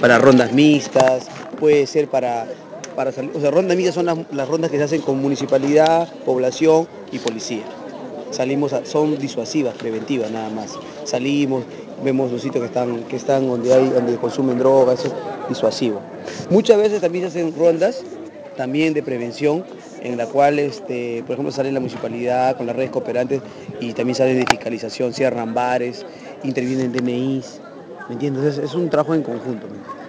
para rondas mixtas, puede ser para salir, o sea, rondas mixtas son las rondas que se hacen con municipalidad, población y policía. Son disuasivas, preventivas nada más. Salimos, vemos los sitios que están donde consumen drogas, eso es disuasivo. Muchas veces también se hacen rondas también de prevención, en la cual, por ejemplo, sale la municipalidad con las redes cooperantes y también sale de fiscalización, cierran bares, intervienen DNIs, ¿me entiendes? Es un trabajo en conjunto.